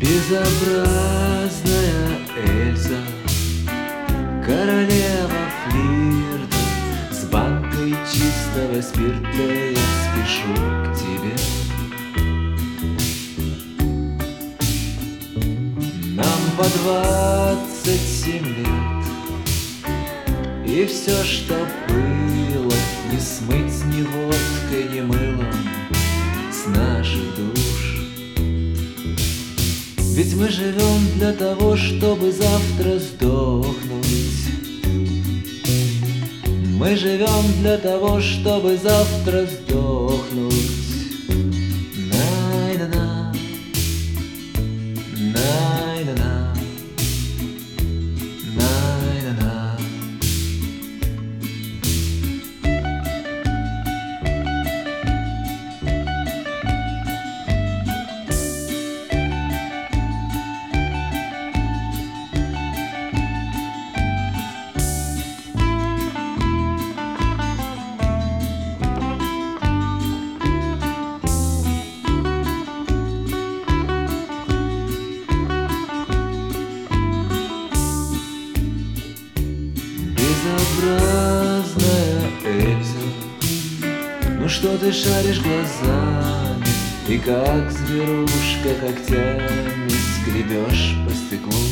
Безобразная Эльза, королева флирта, с банкой чистого спирта я спешу к тебе. Нам по 27 лет, и все, что было, не смыть ни водкой, ни мылом с наших душ. Ведь мы живем для того, чтобы завтра сдохнуть. Мы живем для того, чтобы завтра сдохнуть. Най-на-на, най-на-на, най-на-на. Безобразная Эльза, ну что ты шаришь глазами и как зверушка когтями скребешь по стеклу?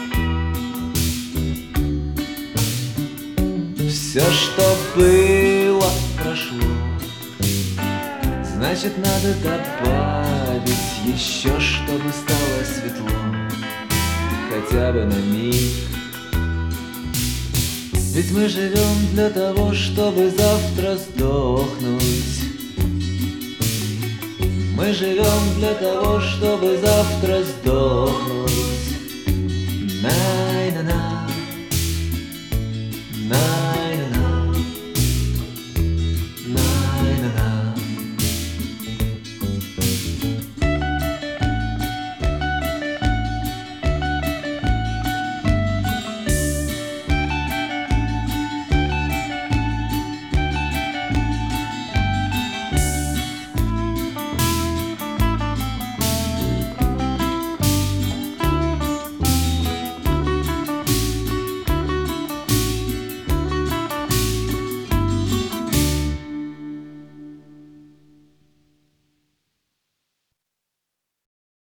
Все, что было, прошло, значит, надо добавить еще, чтобы стало светло, хотя бы на миг. Ведь мы живем для того, чтобы завтра сдохнуть. Мы живем для того, чтобы завтра сдохнуть.